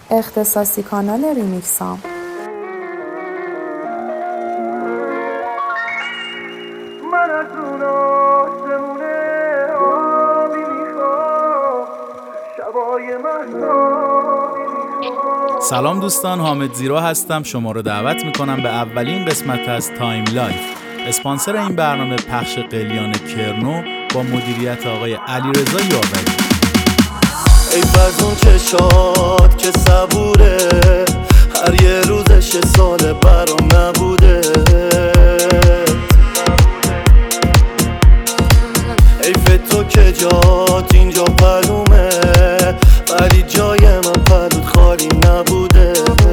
اختصاصی کانال ریمیکسام. من از اون آسمونه آبی میخوام، شبای محتابی میخوام. سلام دوستان، حامد زیرو هستم. شما رو دعوت میکنم به اولین قسمت از تایم لایف. اسپانسر این برنامه پخش قلیان کرنو با مدیریت آقای علیرضا یاوری. ای فرزون چشات که صبوره، هر یه روزش سال برام نبوده. حیف تو که جات اینجا پلومه، ولی جای من پلوت خالی نبوده.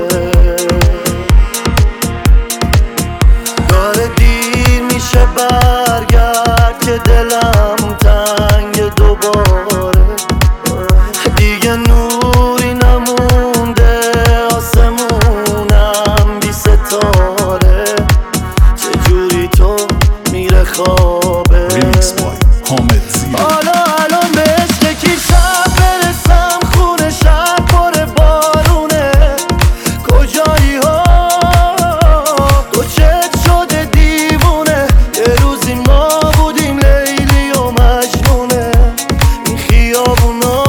داره دیر میشه برگرد که دلم تنگ دوباره. دیگه نوری نمونده، آسمونم بی ستاره. چجوری تو میره خوابه. ریمیکس بای حامد زیرو. حالا الان به عشق کی شب برسم، خونه شب پر بارونه. کجایی ها تو چت شده دیوونه. یه روزی ما بودیم لیلی و مجنونه این خیابونا.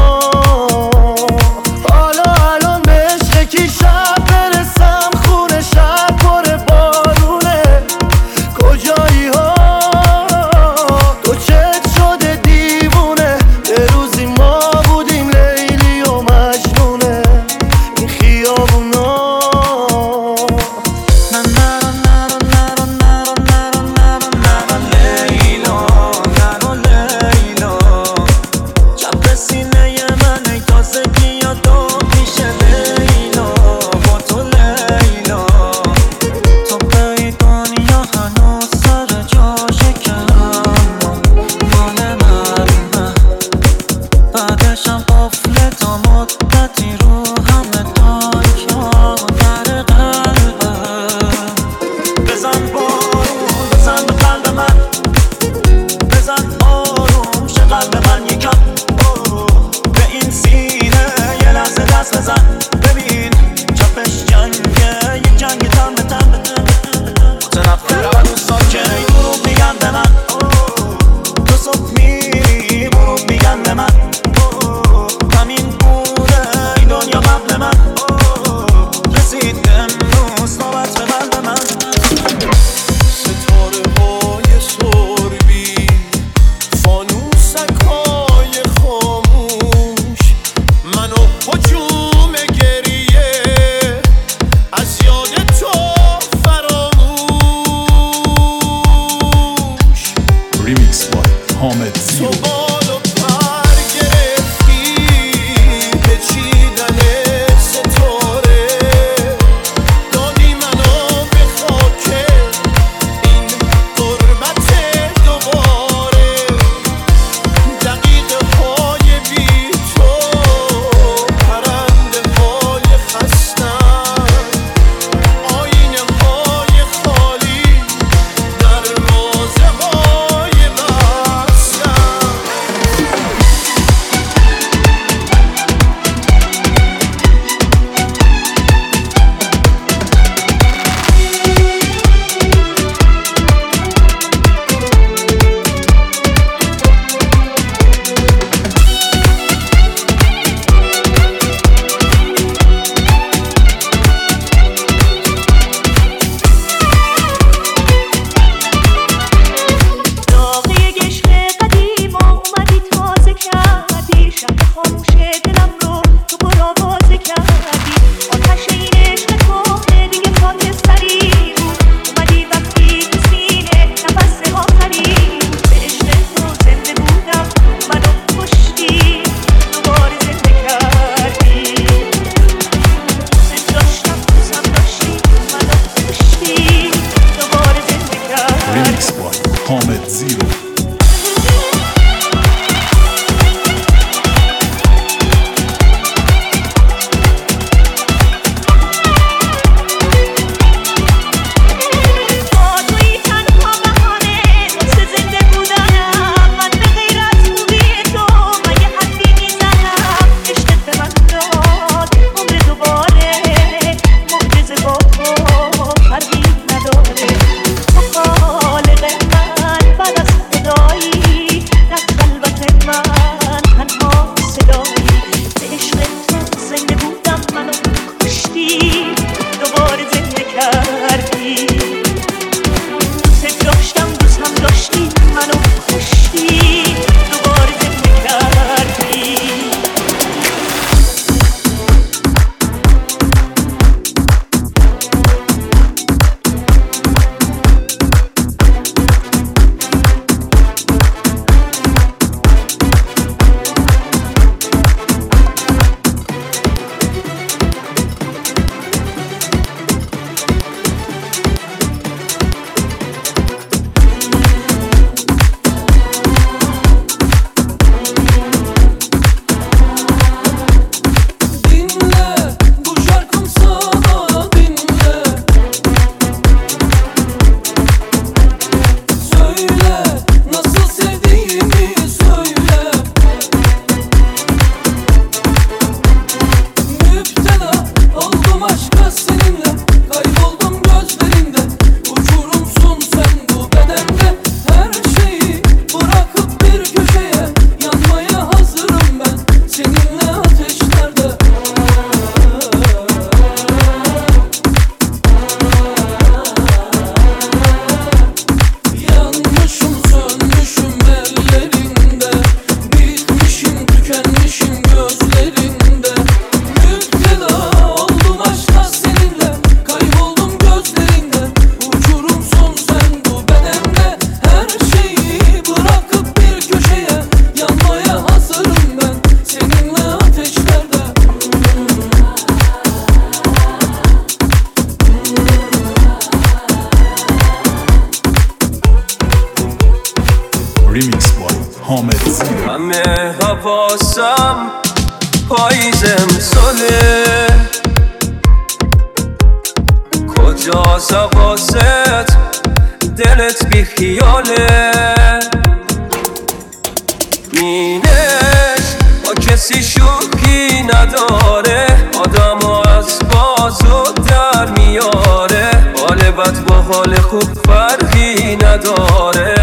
حالا الان به عشق کی شب برسم، خونه شب پر بارونه. کجایی ها تو چت شده دیوونه. یه روزی ما بودیم لیلی و مجنونه این خیابونا. ریمیکس بای حامد زیرو. حامد زیرو. همه حواسم پاییز امساله، کجاست حواست دلت بی خیاله، مینش با کسی شوخی نداره، آدم از بازو در میاره، حال بد با حال خوب فرقی نداره،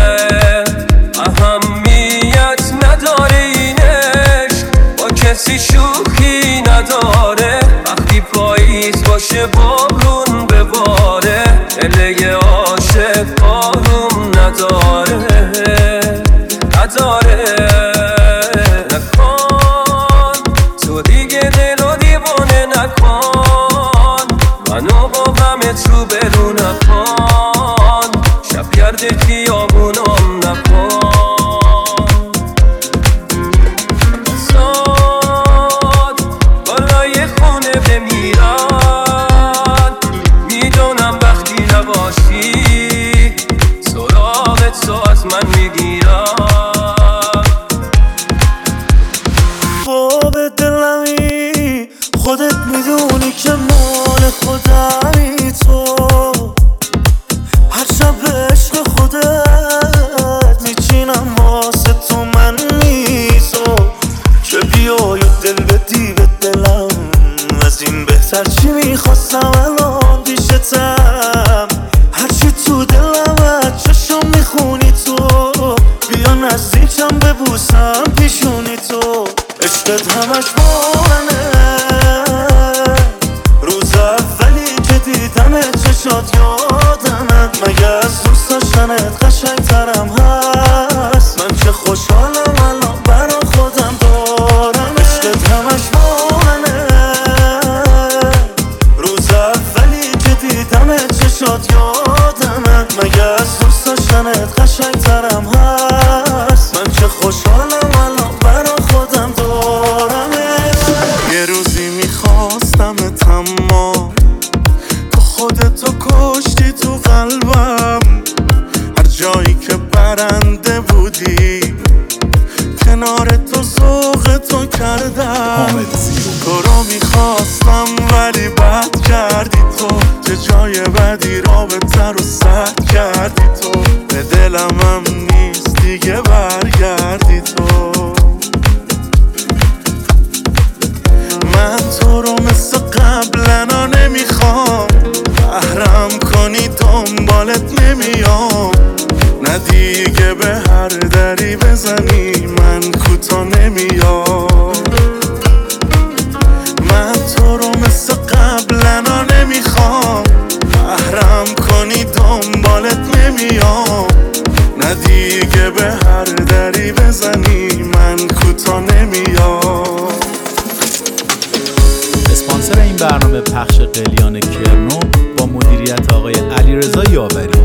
اهمیت نداره اینش با کسی شوخی نداره، وقتی پاییز باشه بارون بباره، دل عاشق آروم نداره نکن تو دیگه دلو دیوانه نکن، منو با غمت رو برو نکن، شب گرد خیابونم نکن، ساد بالای خونه بمیرن، میدونم وقتی نباشی سراغت تو از من میگیرن، باب دلمی خودت میدونی که مال خودمی تو، هر شب عشق خودت میچینم واسه تو من میزو، که بیای و دل بدی به دلم، از این بهتر چی میخواستم الان پیشتم، هرچی تو دلم از چشم میخونی تو، بیا نزدیکم ببوسم پیشونی تو، عشقت همش با منه، روز اولی که دیدم چشات یادمه، مگه از دوست داشتنت قشنگترم هست، من چه خوشحالم الان برا خودم دارم، عشقت همش با منه، روز اولی که دیدم چشات یادمه، مگه از دوست داشتنت قشنگترم هست، من چه خوشحالم الان برا خودم دارم، یه روزی میخواستمت اما تو خودتو کشتی تو قلبم، هر جایی که برنده بودی کنار تو ذوق تو کردم، حامد زیرو. تو رو میخواستم ولی بد کردی تو، که جای بدی رابطه رو سد کردی تو، به دلم هم نیست دیگه برگردی تو، من تو رو مثل قبلنا نمیخوام، بهرم کنی دنبالت نمیام، نه دیگه به هر دری بزنی من کوتا نمیام، من تو رو مثل قبلنا نمیخوام، بهرم کنی دنبالت نمیام، نه دیگه به هر دری بزنی من کوتا نمیام. اسپانسر این برنامه پخش قلیان کرنو با مدیریت آقای علیرضا یاوری.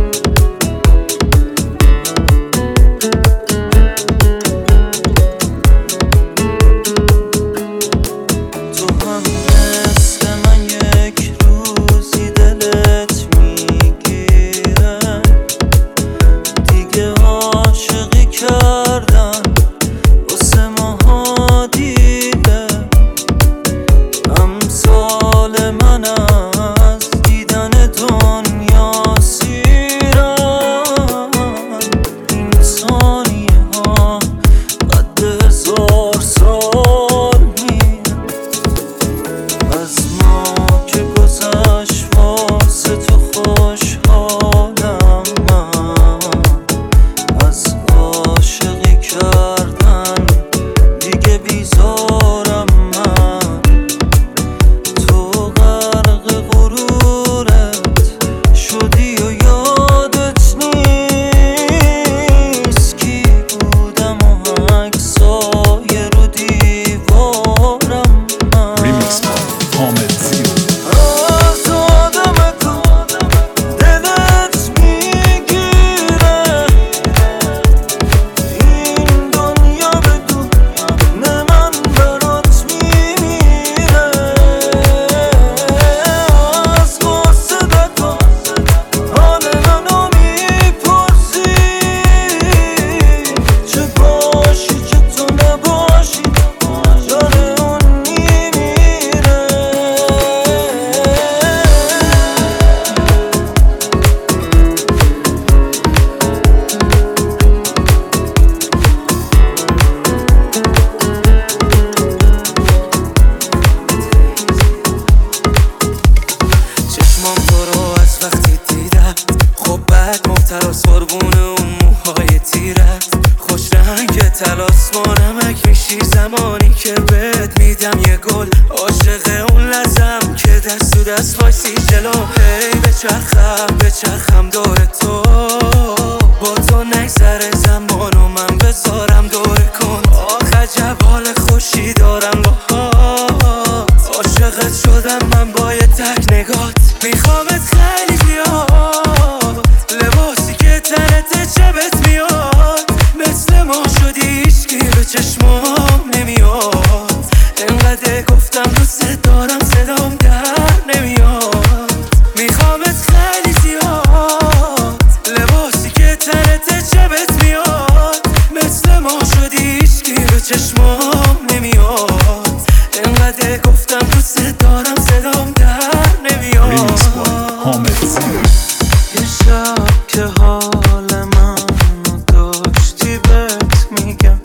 بانمک میشی زمانی که بهت میدم یه گل. عاشق اون لحظم که دست تو دست وایسی جلو. هی بچرخم دور تو، با تو نگذره زمان و من بذارم دوره کن. آخ عجب حال خوشی دارم باهات، عاشقت شدم من با یه تک نگات. میخوامت خیلی زیاد، لباسی که تنت جبت میاد. مثل ما شدی هیچکی به چشمام نمیاد. انقدر گفتم دوست دارم صدام در نمیاد. میخوامت خیلی زیاد، لباسی که تنت جبت میاد. مثل ما شدی هیچکی به چشمام نمیاد. انقدر گفتم دوست دارم صدام در نمیاد. ریمیکس با حامد زیرو. یه شب که حال منو داشتی بهت میگم،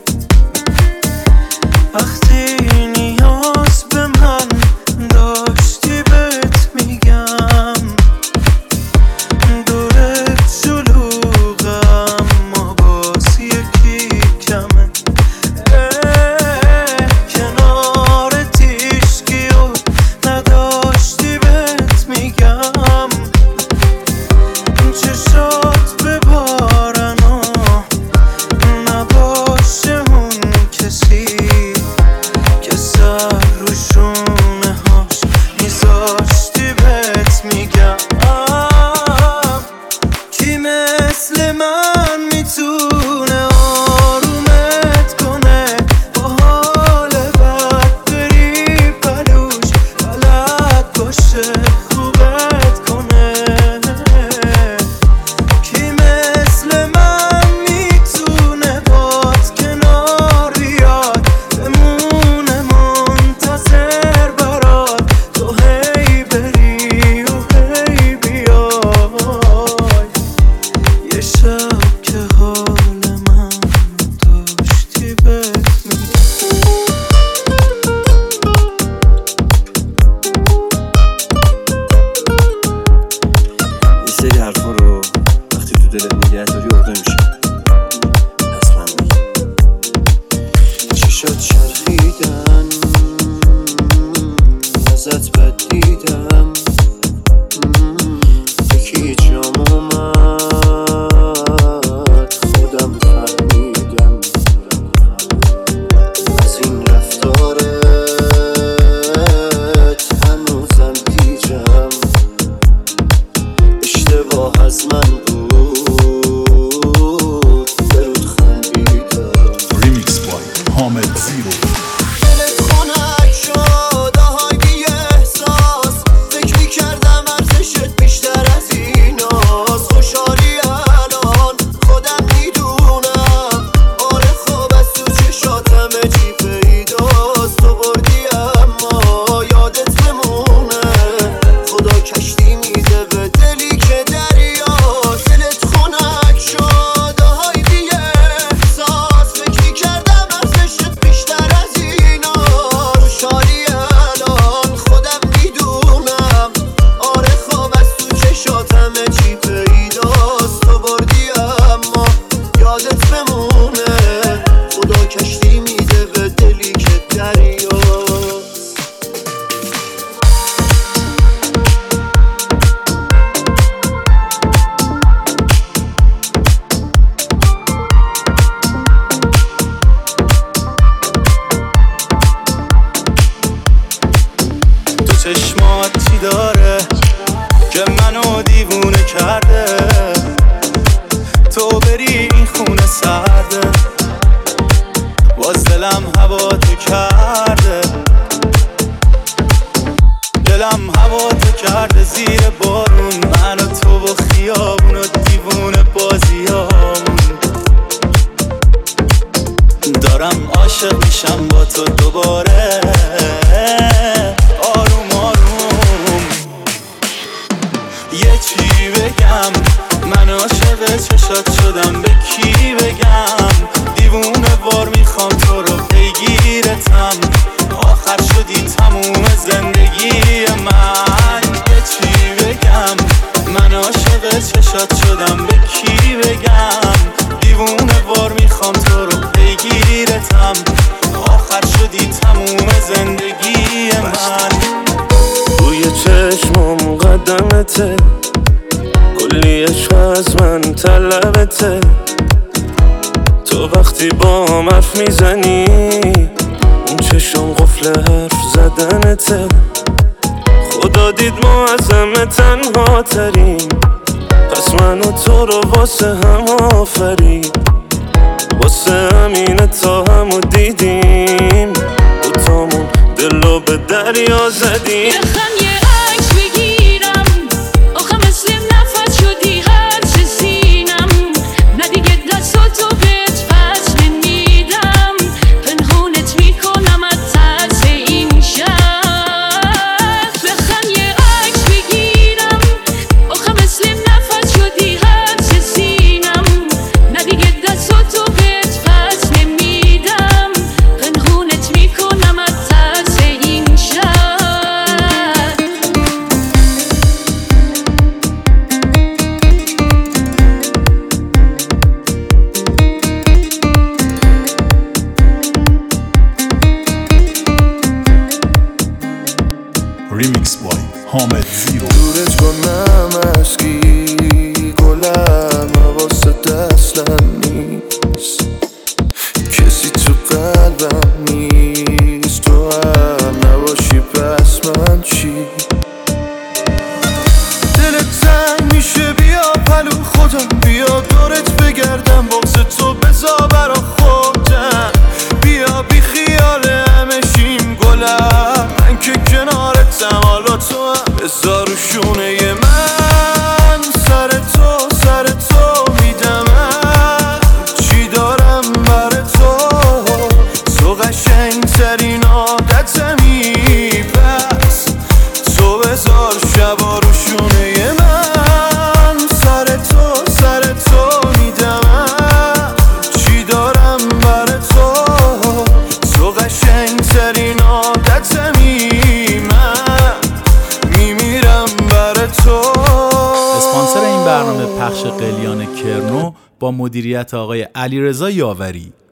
وقتی نیاز به من داشتی بهت میگم. دورت شلوغم اما باز یکی کمه. کنارت هیچکی رو نداشتی بهت میگم. چشات ببارن و نباشه اون کسی که سر رو شونه هاش میذاشتی بهت میگم. کی مثل من میتونه آرومت کنه، با حال بد بری پلوش بلد باشه خوبت کنه. کی مثل من میتونه باد کنار بیاد، بمونه منتظر برات. تو هی بری و هی بیای. یه شب که حال من داشتی بهت میگم. یه سری حرفا رو وقتی تو دلت نگه داری عقده میشه. پس من میگم چشات چرخیدن، ازت بد دیدم. یکی جام اومد خودم فهمیدم. از این رفتارت هنوزم گیجم. اشتباه از من بود، برود خندیدم. ریمیکس با حامد زیرو. دلت خنک شد آهای بی احساس. فکر میکردم ارزشت بیشتر از ایناست. خوشحالی الان خودم میدونم. آره خوب از تو چشاتم چی پیداست. تو بردی اما یادت بمونه. خدا کشتی میده به دلی که دریاست. دلت خنک شد آهای بی احساس. فکر میکردم ارزشت بیشتر از ایناست. خوشحالی الان خودم میدونم. آره خواب از تو چشاتم چی پیداست. تو بردی اما یادت بمونه. خدا کشتی میده به دلی که دریاست. تو چشمات چی داره که منو دیوونه کرده؟ تو بری این خونه سرده، باز دلم هوا تو کرده. دلم هوا تو کرده زیر بارون. من و تو و خیابون و دیوونه بازیامون. دارم عاشق میشم با تو دوباره، آروم آروم. یه چی بگم، من عاشق چشات شدم. به کی بگم؟ دیوونه وار میخوام تو رو بگیرتم. آخر شدی تموم زندگی من. یه چی بگم، من عاشق چشات شدم. به کی بگم؟ دیوونه وار میخوام تو رو بگیرتم. تموم زندگی من. روی چشمم قدمته، کلی عشق از من طلبته. تو وقتی با هم حرف میزنی اون چشم قفل حرف زدنته. خدا دید ما از همه تنها تریم، پس من و تو رو واسه هم آفرید. واسه همینه تا همو دیدیم، دوتامون دلو به دریا زدیم. بخوام یه عکس بگیرم، آخه مثل نفس شدی هر چه سینم. نه دیگه دستاتو بهت پس نمیدم، پنهونت میکنم از ترس این شب. بخوام یه عکس بگیرم، آخه مثل نفس شدی هر چه سینم. نه دیگه دستاتو بهت پس نمیدم، پنهونت میکنم از ترس این شب. ریمیکس بای حامد زیرو. دورت کنم اشکی گلم حواست اصلا نیست، کسی تو قلبم نیست. تو هم نباشی پس من چی؟ دلت تنگ میشه بیا پلو خودم، بیا دورت بگردم بغض تو بذار برا خودم. بیا بی خیال همه شیم گلم، من که کنارتم حالا تو هم بذار رو شونه من. سر تو میدم چی دارم بر تو قشنگ ترین عادتمی. پس تو بذار شبا رو شونه من. سر تو میدم چی دارم بر تو قشنگ ترین عادتمی. من میمیرم بر تو. اسپانسر این برنامه پخش قلیان کرنو با مدیریت آقای علیرضا یاوری.